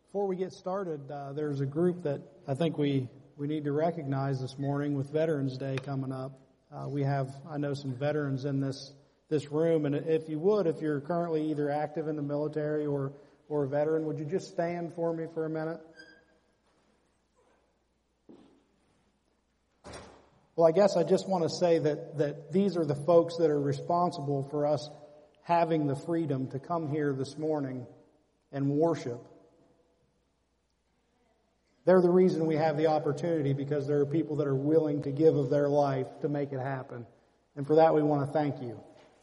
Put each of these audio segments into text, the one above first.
Before we get started, there's a group that I think we need to recognize this morning with Veterans Day coming up. I know some veterans in this room, and if you're currently either active in the military or a veteran, would you just stand for me for a minute? Well, I guess I just want to say that these are the folks that are responsible for us having the freedom to come here this morning and worship. They're the reason we have the opportunity, because there are people that are willing to give of their life to make it happen. And for that, we want to thank you.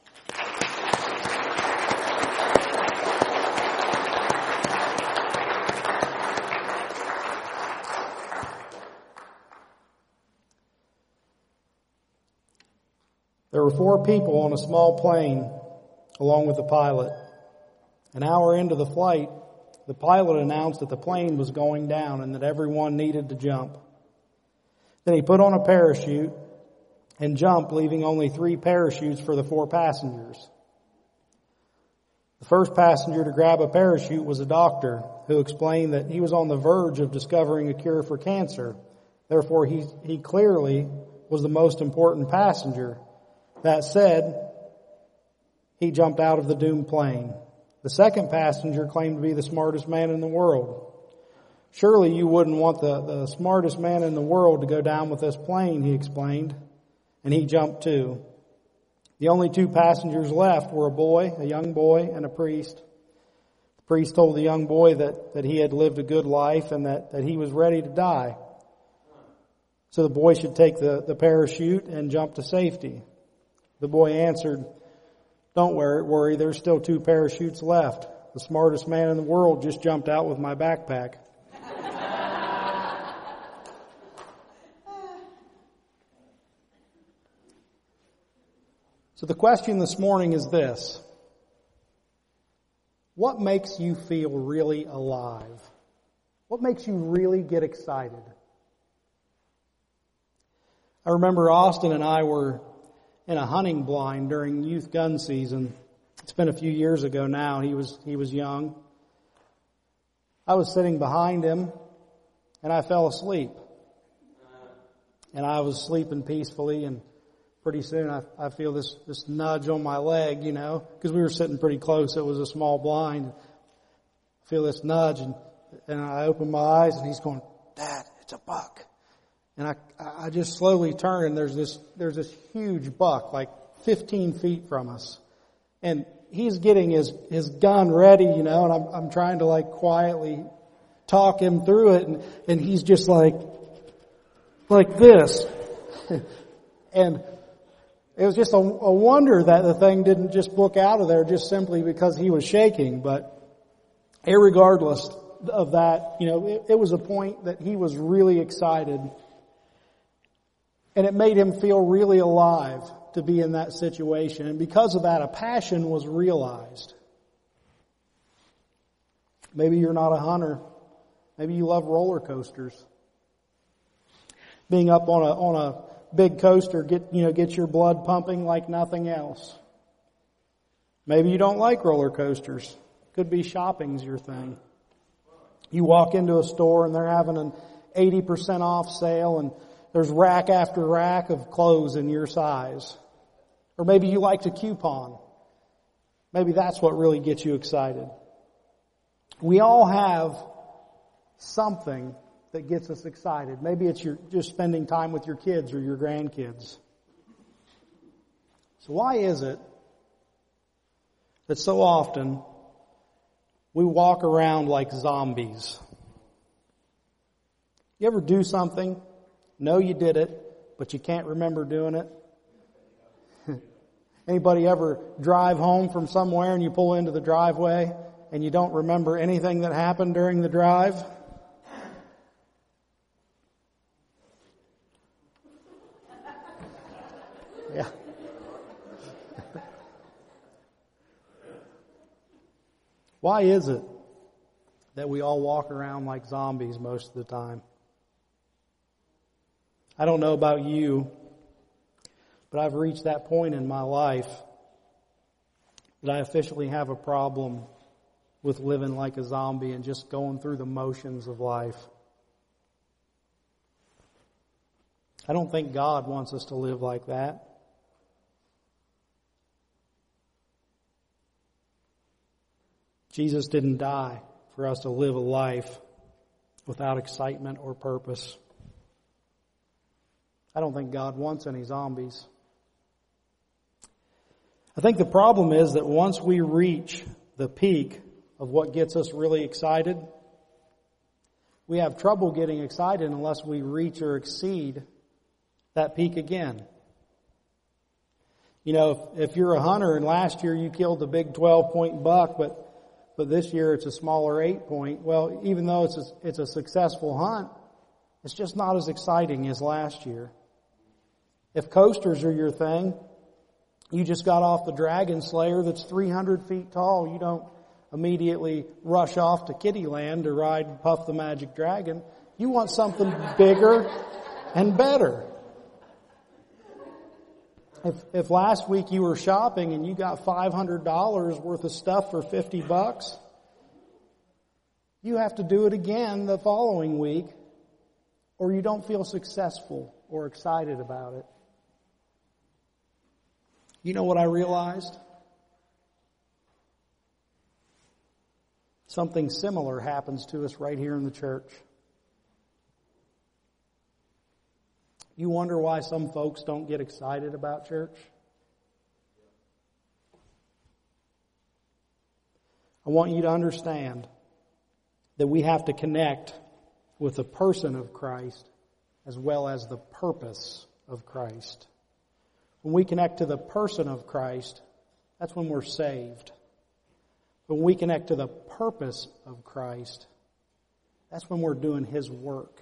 There were 4 people on a small plane along with the pilot. An hour into the flight, the pilot announced that the plane was going down and that everyone needed to jump. Then he put on a parachute and jumped, leaving only 3 parachutes for the 4 passengers. The first passenger to grab a parachute was a doctor who explained that he was on the verge of discovering a cure for cancer. Therefore, he clearly was the most important passenger. That said, he jumped out of the doomed plane. The second passenger claimed to be the smartest man in the world. Surely you wouldn't want the smartest man in the world to go down with this plane, he explained, and he jumped too. The only 2 passengers left were a young boy, and a priest. The priest told the young boy that he had lived a good life and that he was ready to die. So the boy should take the parachute and jump to safety. The boy answered, "Don't worry, there's still 2 parachutes left. The smartest man in the world just jumped out with my backpack." So the question this morning is this: what makes you feel really alive? What makes you really get excited? I remember Austin and I were in a hunting blind during youth gun season. It's been a few years ago now. He was young. I was sitting behind him and I fell asleep. And I was sleeping peacefully, and pretty soon I feel this nudge on my leg, because we were sitting pretty close. It was a small blind. I feel this nudge and I open my eyes and he's going, "Dad, it's a buck." And I just slowly turn, and there's this huge buck, like 15 feet from us. And he's getting his gun ready, and I'm trying to quietly talk him through it, and he's just like this. And it was just a wonder that the thing didn't just book out of there just simply because he was shaking. But irregardless of that, it was a point that he was really excited. And it made him feel really alive to be in that situation. And because of that, a passion was realized. Maybe you're not a hunter. Maybe you love roller coasters. Being up on a big coaster gets your blood pumping like nothing else. Maybe you don't like roller coasters. Could be shopping's your thing. You walk into a store and they're having an 80% off sale, and there's rack after rack of clothes in your size. Or maybe you liked a coupon. Maybe that's what really gets you excited. We all have something that gets us excited. Maybe it's just spending time with your kids or your grandkids. So why is it that so often we walk around like zombies? You ever do something? Know you did it, but you can't remember doing it? Anybody ever drive home from somewhere and you pull into the driveway and you don't remember anything that happened during the drive? Yeah. Why is it that we all walk around like zombies most of the time? I don't know about you, but I've reached that point in my life that I officially have a problem with living like a zombie and just going through the motions of life. I don't think God wants us to live like that. Jesus didn't die for us to live a life without excitement or purpose. I don't think God wants any zombies. I think the problem is that once we reach the peak of what gets us really excited, we have trouble getting excited unless we reach or exceed that peak again. You know, if you're a hunter and last year you killed the big 12-point buck, but this year it's a smaller 8-point, well, even though it's a successful hunt, it's just not as exciting as last year. If coasters are your thing, you just got off the Dragon Slayer that's 300 feet tall. You don't immediately rush off to Kittyland to ride Puff the Magic Dragon. You want something bigger and better. If last week you were shopping and you got $500 worth of stuff for $50, you have to do it again the following week, or you don't feel successful or excited about it. You know what I realized? Something similar happens to us right here in the church. You wonder why some folks don't get excited about church? I want you to understand that we have to connect with the person of Christ as well as the purpose of Christ. When we connect to the person of Christ, that's when we're saved. When we connect to the purpose of Christ, that's when we're doing His work.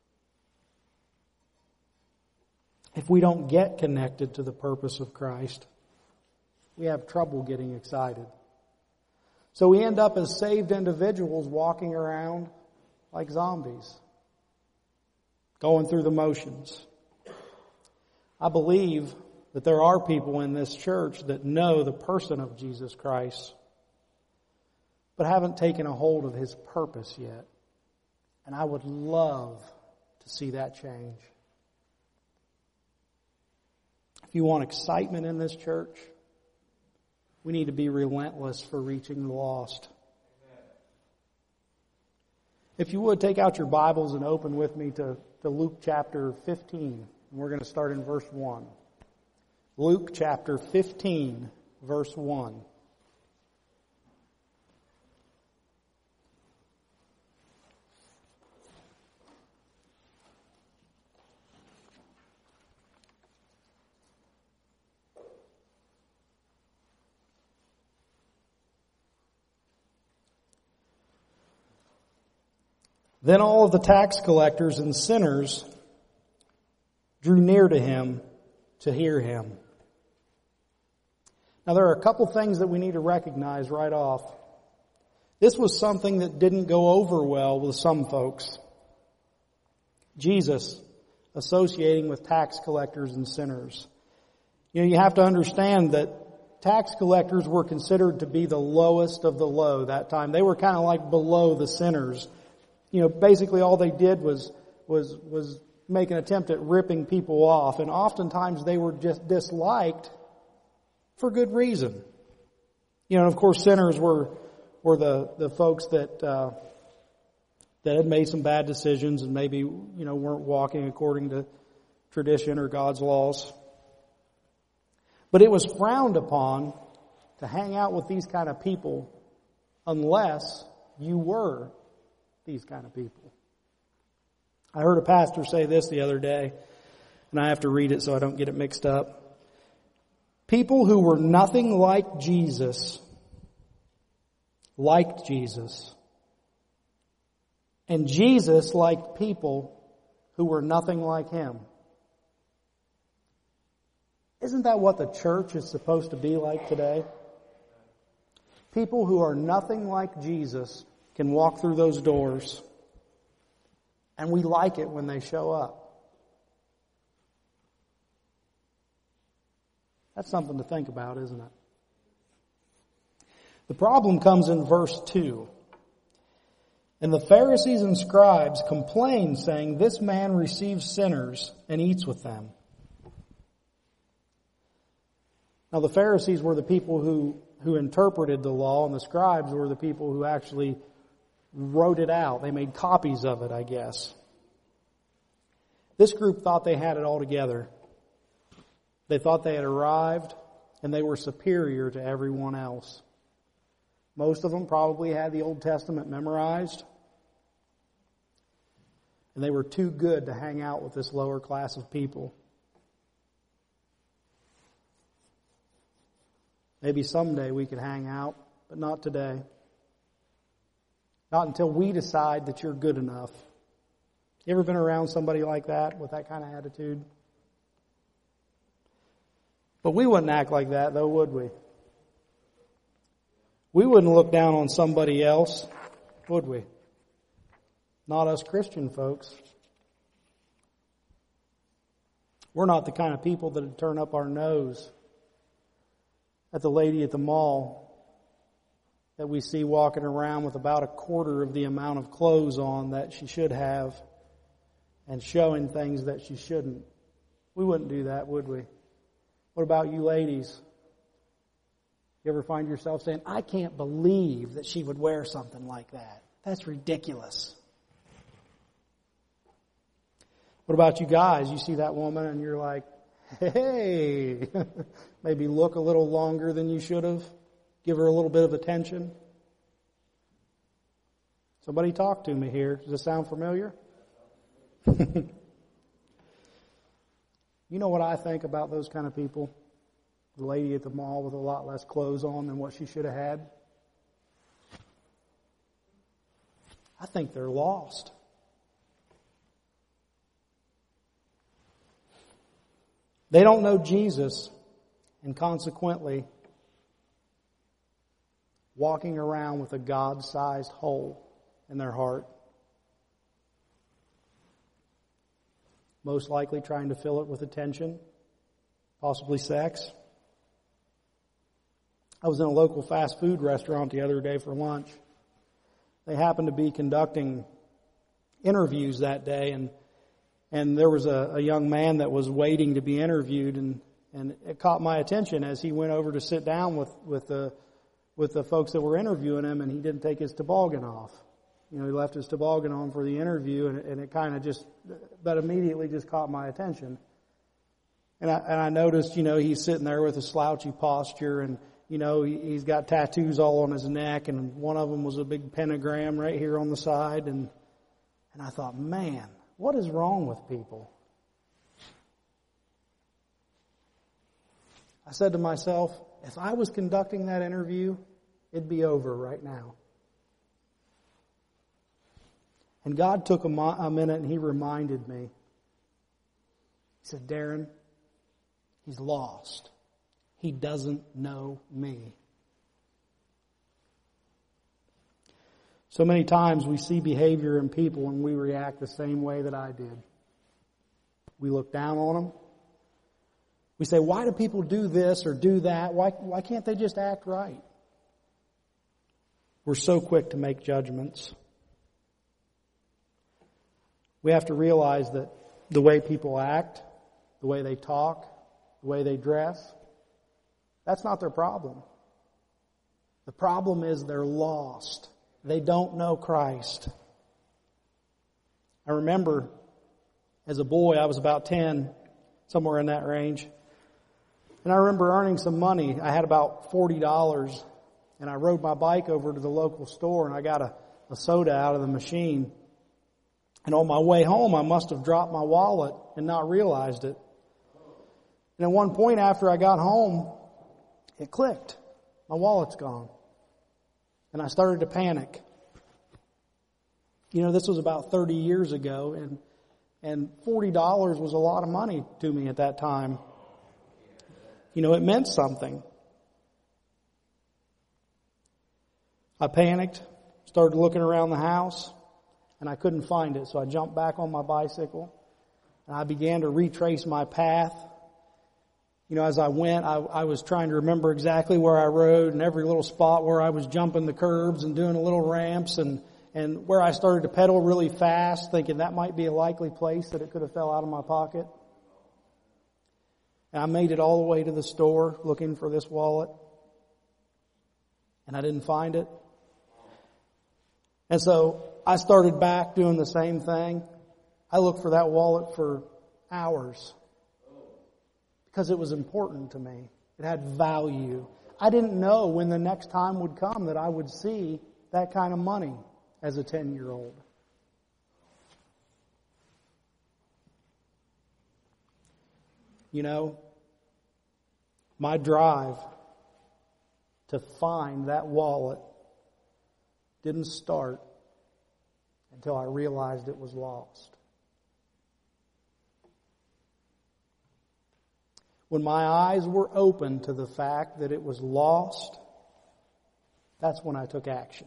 If we don't get connected to the purpose of Christ, we have trouble getting excited. So we end up as saved individuals walking around like zombies, going through the motions. I believe that there are people in this church that know the person of Jesus Christ, but haven't taken a hold of His purpose yet. And I would love to see that change. If you want excitement in this church, we need to be relentless for reaching the lost. If you would, take out your Bibles and open with me to Luke chapter 15. And we're going to start in verse 1. Luke chapter 15, verse 1. Then all of the tax collectors and sinners drew near to Him to hear Him. Now there are a couple things that we need to recognize right off. This was something that didn't go over well with some folks. Jesus associating with tax collectors and sinners. You know, you have to understand that tax collectors were considered to be the lowest of the low that time. They were kind of like below the sinners. You know, basically all they did was make an attempt at ripping people off. And oftentimes they were just disliked for good reason. You know, of course sinners were the folks that had made some bad decisions and maybe, you know, weren't walking according to tradition or God's laws. But it was frowned upon to hang out with these kind of people unless you were these kind of people. I heard a pastor say this the other day, and I have to read it so I don't get it mixed up. People who were nothing like Jesus liked Jesus. And Jesus liked people who were nothing like Him. Isn't that what the church is supposed to be like today? People who are nothing like Jesus can walk through those doors, and we like it when they show up. That's something to think about, isn't it? The problem comes in verse 2. And the Pharisees and scribes complained, saying, "This man receives sinners and eats with them." Now the Pharisees were the people who interpreted the law, and the scribes were the people who actually wrote it out. They made copies of it, I guess. This group thought they had it all together. They thought they had arrived, and they were superior to everyone else. Most of them probably had the Old Testament memorized, and they were too good to hang out with this lower class of people. Maybe someday we could hang out, but not today. Not until we decide that you're good enough. You ever been around somebody like that, with that kind of attitude? But we wouldn't act like that, though, would we? We wouldn't look down on somebody else, would we? Not us Christian folks. We're not the kind of people that would turn up our nose at the lady at the mall that we see walking around with about a quarter of the amount of clothes on that she should have and showing things that she shouldn't. We wouldn't do that, would we? What about you ladies? You ever find yourself saying, "I can't believe that she would wear something like that. That's ridiculous." What about you guys? You see that woman and you're like, "Hey," maybe look a little longer than you should have. Give her a little bit of attention. Somebody talk to me here. Does this sound familiar? You know what I think about those kind of people? The lady at the mall with a lot less clothes on than what she should have had. I think they're lost. They don't know Jesus, and consequently, walking around with a God-sized hole in their heart. Most likely trying to fill it with attention, possibly sex. I was in a local fast food restaurant the other day for lunch. They happened to be conducting interviews that day, and there was a young man that was waiting to be interviewed, and it caught my attention as he went over to sit down with the folks that were interviewing him, and he didn't take his toboggan off. He left his toboggan on for the interview, and it kind of that immediately just caught my attention. And I noticed, he's sitting there with a slouchy posture, and he's got tattoos all on his neck, and one of them was a big pentagram right here on the side, and I thought, man, what is wrong with people? I said to myself, if I was conducting that interview, it'd be over right now. And God took a minute and He reminded me. He said, "Darren, he's lost. He doesn't know me." So many times we see behavior in people and we react the same way that I did. We look down on them. We say, "Why do people do this or do that? Why can't they just act right?" We're so quick to make judgments. We have to realize that the way people act, the way they talk, the way they dress, that's not their problem. The problem is they're lost. They don't know Christ. I remember as a boy, I was about 10, somewhere in that range. And I remember earning some money. I had about $40, and I rode my bike over to the local store, and I got a soda out of the machine. And on my way home, I must have dropped my wallet and not realized it. And at one point after I got home, it clicked. My wallet's gone. And I started to panic. This was about 30 years ago, and $40 was a lot of money to me at that time. It meant something. I panicked, started looking around the house, and I couldn't find it. So I jumped back on my bicycle, and I began to retrace my path. As I went, I was trying to remember exactly where I rode and every little spot where I was jumping the curbs and doing the little ramps and where I started to pedal really fast, thinking that might be a likely place that it could have fell out of my pocket. And I made it all the way to the store looking for this wallet. And I didn't find it. And so I started back doing the same thing. I looked for that wallet for hours because it was important to me. It had value. I didn't know when the next time would come that I would see that kind of money as a 10-year-old. My drive to find that wallet didn't start until I realized it was lost. When my eyes were open to the fact that it was lost, that's when I took action.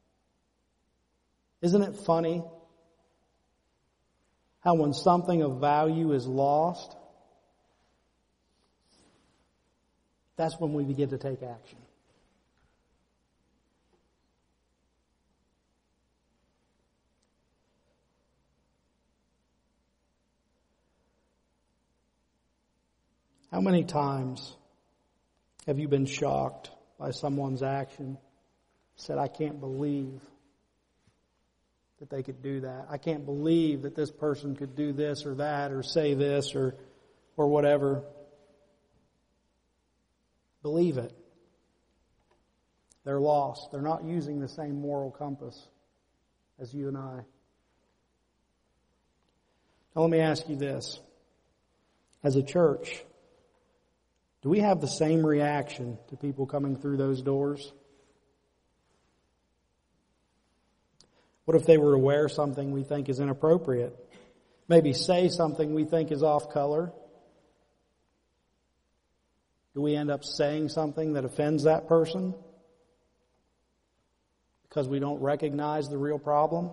Isn't it funny how when something of value is lost, that's when we begin to take action. How many times have you been shocked by someone's action? Said, I can't believe that they could do that. I can't believe that this person could do this or that or say this or whatever. Believe it. They're lost. They're not using the same moral compass as you and I. Now let me ask you this. As a church, do we have the same reaction to people coming through those doors? What if they were to wear something we think is inappropriate? Maybe say something we think is off color? Do we end up saying something that offends that person because we don't recognize the real problem?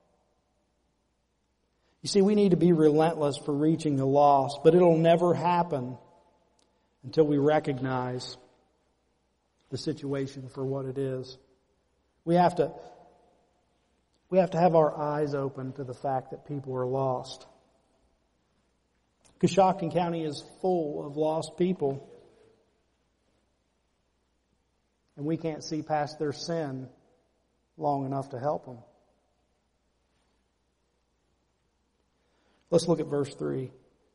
You see, we need to be relentless for reaching the lost, but it'll never happen until we recognize the situation for what it is. We have to have our eyes open to the fact that people are lost. Coshocton County is full of lost people. And we can't see past their sin long enough to help them. Let's look at verse 3.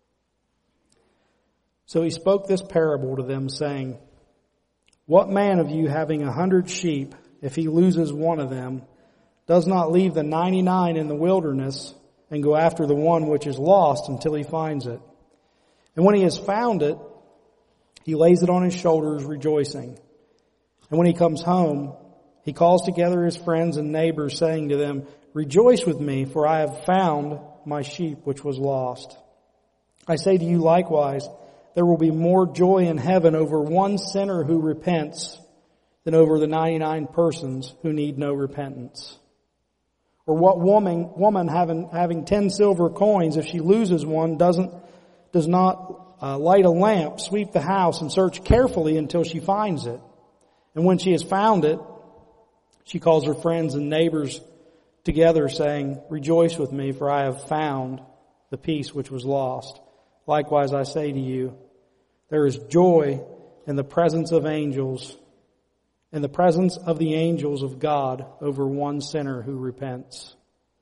So he spoke this parable to them, saying, What man of you, having 100 sheep, if he loses one of them, does not leave the 99 in the wilderness and go after the one which is lost until he finds it? And when he has found it, he lays it on his shoulders, rejoicing. And when he comes home, he calls together his friends and neighbors, saying to them, Rejoice with me, for I have found my sheep which was lost. I say to you likewise, there will be more joy in heaven over one sinner who repents than over the 99 persons who need no repentance. Or what woman having 10 silver coins, if she loses one, does not light a lamp, sweep the house, and search carefully until she finds it? And when she has found it, she calls her friends and neighbors together, saying, Rejoice with me, for I have found the piece which was lost. Likewise, I say to you, there is joy in the presence of angels, in the presence of the angels of God over one sinner who repents.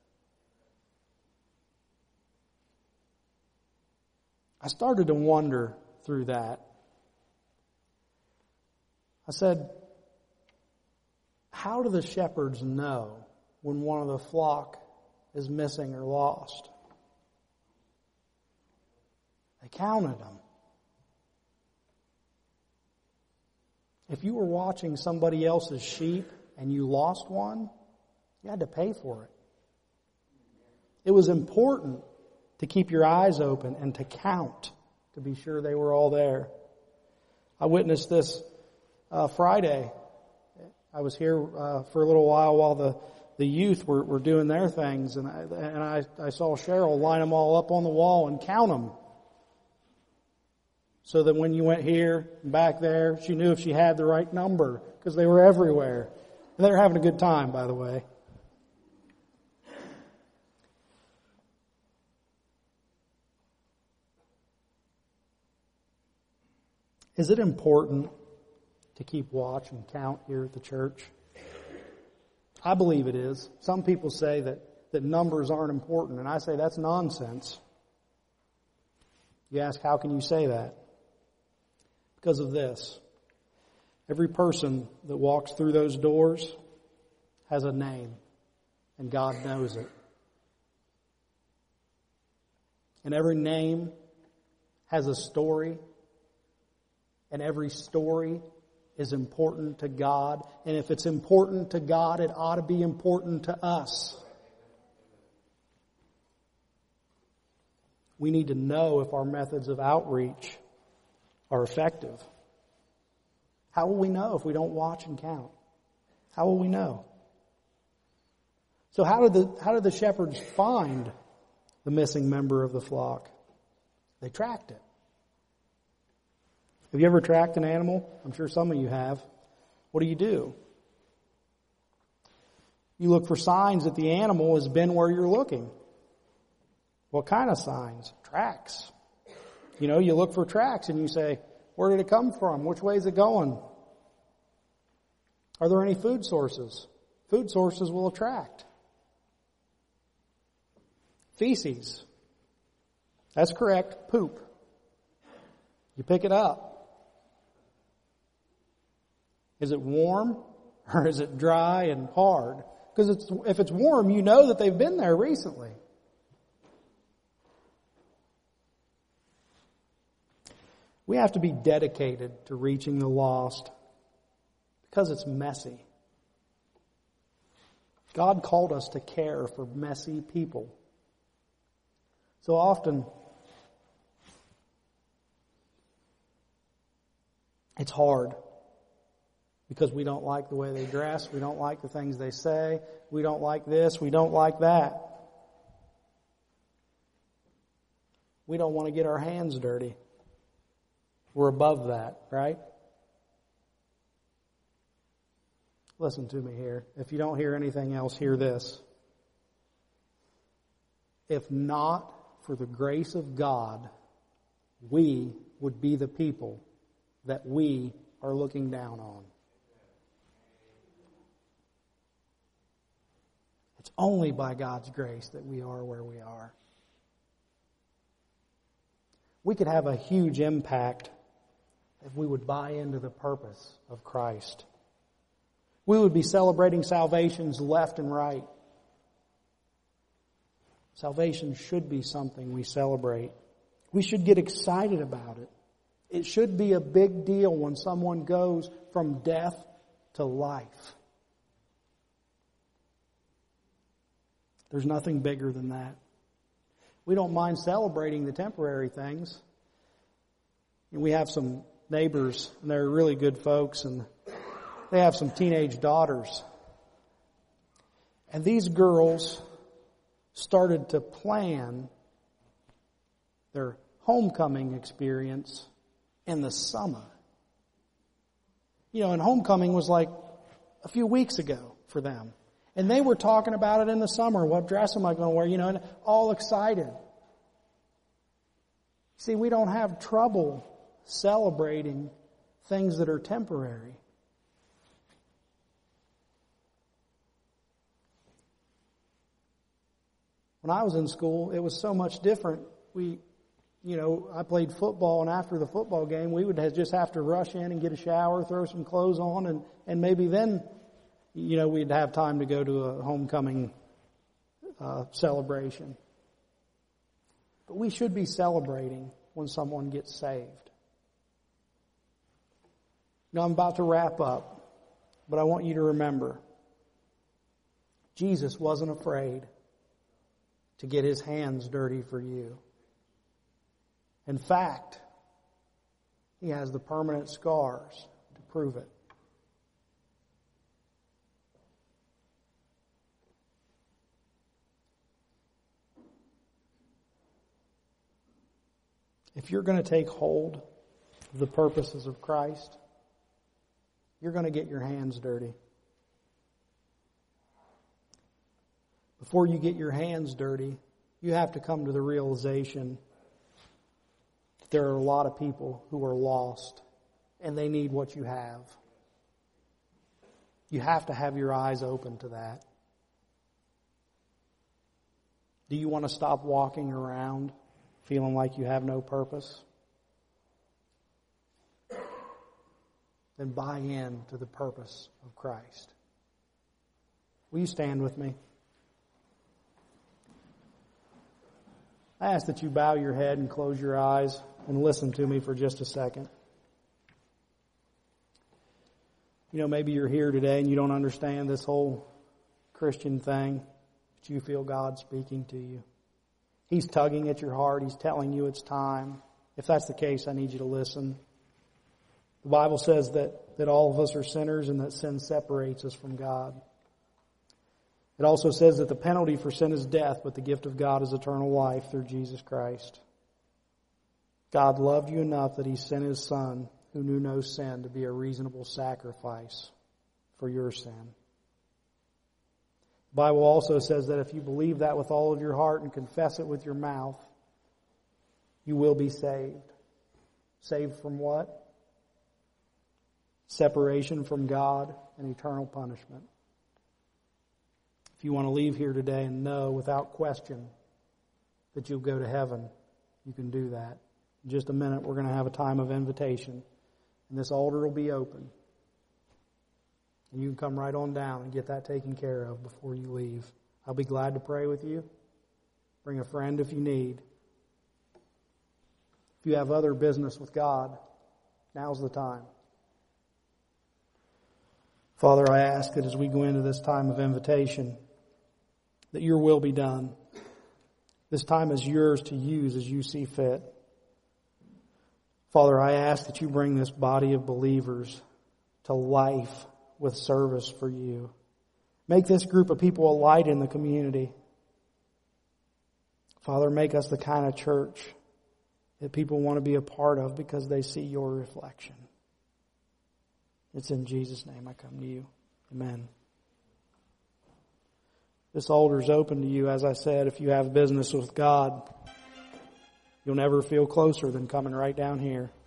I started to wonder through that. I said, how do the shepherds know when one of the flock is missing or lost? They counted them. If you were watching somebody else's sheep and you lost one, you had to pay for it. It was important to keep your eyes open and to count to be sure they were all there. I witnessed this Friday. I was here for a little while the youth were doing their things, and I saw Cheryl line them all up on the wall and count them. So that when you went here and back there, she knew if she had the right number, because they were everywhere. And they were having a good time, by the way. Is it important to keep watch and count here at the church? I believe it is. Some people say that numbers aren't important, and I say that's nonsense. You ask, how can you say that? Because of this. Every person that walks through those doors has a name, and God knows it. And every name has a story, and every story is important to God. And if it's important to God, it ought to be important to us. We need to know if our methods of outreach are effective. How will we know if we don't watch and count? How will we know? So how did the shepherds find the missing member of the flock? They tracked it. Have you ever tracked an animal? I'm sure some of you have. What do? You look for signs that the animal has been where you're looking. What kind of signs? Tracks. You look for tracks and you say, where did it come from? Which way is it going? Are there any food sources? Food sources will attract. Feces. That's correct. Poop. You pick it up. Is it warm or is it dry and hard? Because if it's warm, you know that they've been there recently. We have to be dedicated to reaching the lost because it's messy. God called us to care for messy people. So often, it's hard because we don't like the way they dress, we don't like the things they say, we don't like this, we don't like that. We don't want to get our hands dirty. We're above that, right? Listen to me here. If you don't hear anything else, hear this. If not for the grace of God, we would be the people that we are looking down on. It's only by God's grace that we are where we are. We could have a huge impact if we would buy into the purpose of Christ. We would be celebrating salvations left and right. Salvation should be something we celebrate. We should get excited about it. It should be a big deal when someone goes from death to life. There's nothing bigger than that. We don't mind celebrating the temporary things. We have some neighbors, and they're really good folks, and they have some teenage daughters. And these girls started to plan their homecoming experience in the summer. And homecoming was like a few weeks ago for them. And they were talking about it in the summer. What dress am I going to wear? And all excited. See, we don't have trouble celebrating things that are temporary. When I was in school, it was so much different. I played football, and after the football game, we would just have to rush in and get a shower, throw some clothes on, and maybe then, we'd have time to go to a homecoming celebration. But we should be celebrating when someone gets saved. Now, I'm about to wrap up, but I want you to remember, Jesus wasn't afraid to get his hands dirty for you. In fact, he has the permanent scars to prove it. If you're going to take hold the purposes of Christ, you're going to get your hands dirty. Before you get your hands dirty, you have to come to the realization that there are a lot of people who are lost and they need what you have. You have to have your eyes open to that. Do you want to stop walking around feeling like you have no purpose? Then buy in to the purpose of Christ. Will you stand with me? I ask that you bow your head and close your eyes and listen to me for just a second. You know, maybe you're here today and you don't understand this whole Christian thing, but you feel God speaking to you. He's tugging at your heart. He's telling you it's time. If that's the case, I need you to listen. The Bible says that all of us are sinners and that sin separates us from God. It also says that the penalty for sin is death, but the gift of God is eternal life through Jesus Christ. God loved you enough that He sent His Son, who knew no sin, to be a reasonable sacrifice for your sin. The Bible also says that if you believe that with all of your heart and confess it with your mouth, you will be saved. Saved from what? Separation from God and eternal punishment. If you want to leave here today and know without question that you'll go to heaven, you can do that. In just a minute, we're going to have a time of invitation, and this altar will be open. And you can come right on down and get that taken care of before you leave. I'll be glad to pray with you. Bring a friend if you need. If you have other business with God, now's the time. Father, I ask that as we go into this time of invitation, that your will be done. This time is yours to use as you see fit. Father, I ask that you bring this body of believers to life with service for you. Make this group of people a light in the community. Father, make us the kind of church that people want to be a part of because they see your reflection. It's in Jesus' name I come to you. Amen. This altar is open to you. As I said, if you have business with God, you'll never feel closer than coming right down here.